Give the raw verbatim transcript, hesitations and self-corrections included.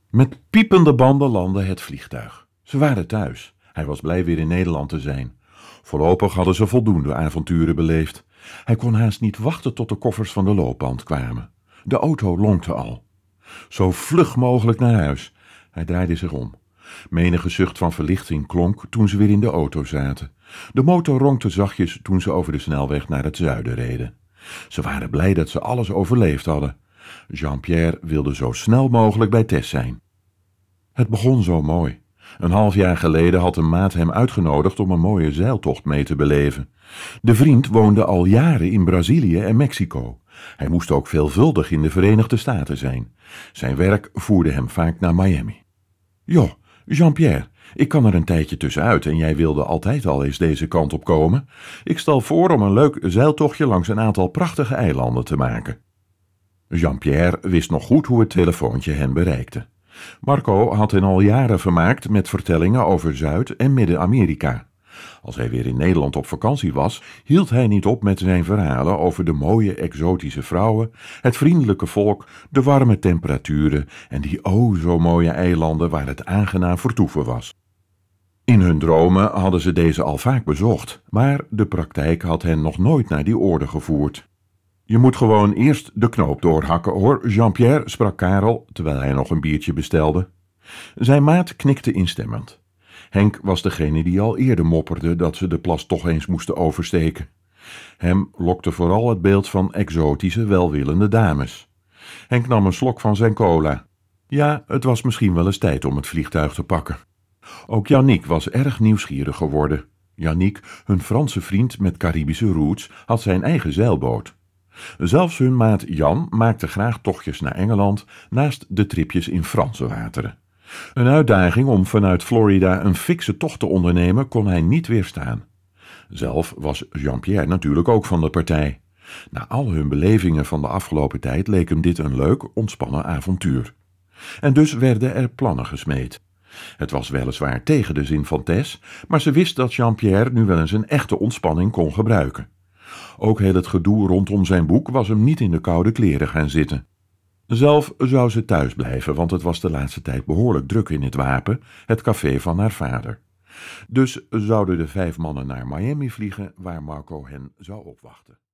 Met piepende banden landde het vliegtuig. Ze waren thuis. Hij was blij weer in Nederland te zijn. Voorlopig hadden ze voldoende avonturen beleefd. Hij kon haast niet wachten tot de koffers van de loopband kwamen. De auto lonkte al. Zo vlug mogelijk naar huis. Hij draaide zich om. Menige zucht van verlichting klonk toen ze weer in de auto zaten. De motor ronkte zachtjes toen ze over de snelweg naar het zuiden reden. Ze waren blij dat ze alles overleefd hadden. Jean-Pierre wilde zo snel mogelijk bij Tess zijn. Het begon zo mooi. Een half jaar geleden had een maat hem uitgenodigd om een mooie zeiltocht mee te beleven. De vriend woonde al jaren in Brazilië en Mexico. Hij moest ook veelvuldig in de Verenigde Staten zijn. Zijn werk voerde hem vaak naar Miami. Joh, Jean-Pierre, ik kan er een tijdje tussenuit en jij wilde altijd al eens deze kant op komen. Ik stel voor om een leuk zeiltochtje langs een aantal prachtige eilanden te maken. Jean-Pierre wist nog goed hoe het telefoontje hen bereikte. Marco had hen al jaren vermaakt met vertellingen over Zuid- en Midden-Amerika. Als hij weer in Nederland op vakantie was, hield hij niet op met zijn verhalen over de mooie exotische vrouwen, het vriendelijke volk, de warme temperaturen en die o zo mooie eilanden waar het aangenaam vertoeven was. In hun dromen hadden ze deze al vaak bezocht, maar de praktijk had hen nog nooit naar die oorden gevoerd. Je moet gewoon eerst de knoop doorhakken, hoor, Jean-Pierre, sprak Karel, terwijl hij nog een biertje bestelde. Zijn maat knikte instemmend. Henk was degene die al eerder mopperde dat ze de plas toch eens moesten oversteken. Hem lokte vooral het beeld van exotische, welwillende dames. Henk nam een slok van zijn cola. Ja, het was misschien wel eens tijd om het vliegtuig te pakken. Ook Yannick was erg nieuwsgierig geworden. Yannick, hun Franse vriend met Caribische roots, had zijn eigen zeilboot. Zelfs hun maat Jan maakte graag tochtjes naar Engeland naast de tripjes in Franse wateren. Een uitdaging om vanuit Florida een fikse tocht te ondernemen kon hij niet weerstaan. Zelf was Jean-Pierre natuurlijk ook van de partij. Na al hun belevingen van de afgelopen tijd leek hem dit een leuk, ontspannen avontuur. En dus werden er plannen gesmeed. Het was weliswaar tegen de zin van Tess, maar ze wist dat Jean-Pierre nu wel eens een echte ontspanning kon gebruiken. Ook heel het gedoe rondom zijn boek was hem niet in de koude kleren gaan zitten. Zelf zou ze thuis blijven, want het was de laatste tijd behoorlijk druk in het Wapen, het café van haar vader. Dus zouden de vijf mannen naar Miami vliegen, waar Marco hen zou opwachten.